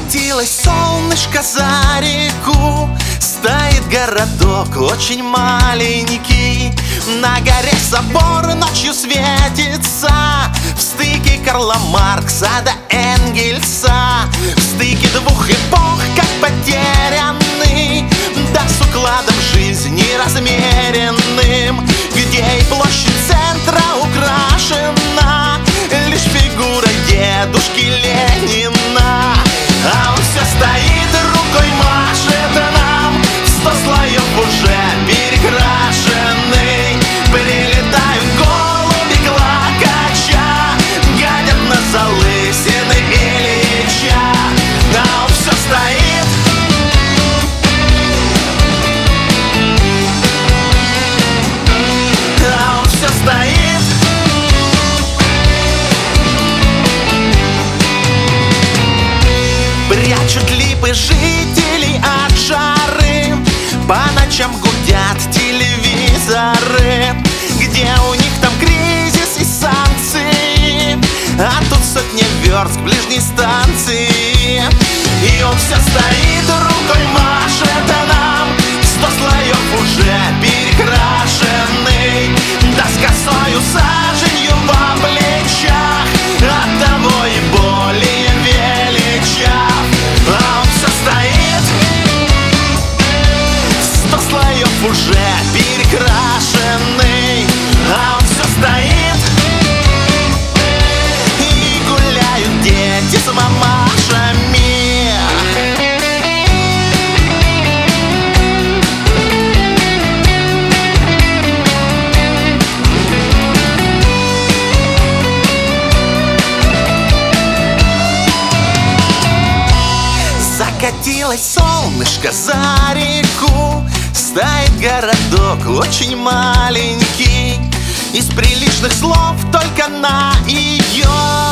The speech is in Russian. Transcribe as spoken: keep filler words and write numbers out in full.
Закатилось солнышко за реку, стоит городок очень маленький. На горе собор ночью светится, в стыке Карла Маркса до Энгельса, в стыке двух эпох, как потерянный, да с укладом жизни размеренным, где и площадь центра украшена лишь фигурой дедушки Ленина. А он все стоит, рукой машет нам, в сто слоев уже перекрашенный. Прилетают голуби клокоча, гадят на залысины Ильича. А он все стоит, а он все стоит. Прячут липы жителей от жары, по ночам гудят телевизоры, где у них там кризис и санкции, а тут сотня верст к ближней станции. И он все стоит, рукой машет нам, в сто слоев уже перекрашенный, да с косою саженью во плечах, оттого и более величав. А он все стоит, сто слоев уже перекрашенный. А он все стоит, и гуляют дети с мамашами. Закатилось солнышко за реку, стоит городок очень маленький, из приличных слов только на ее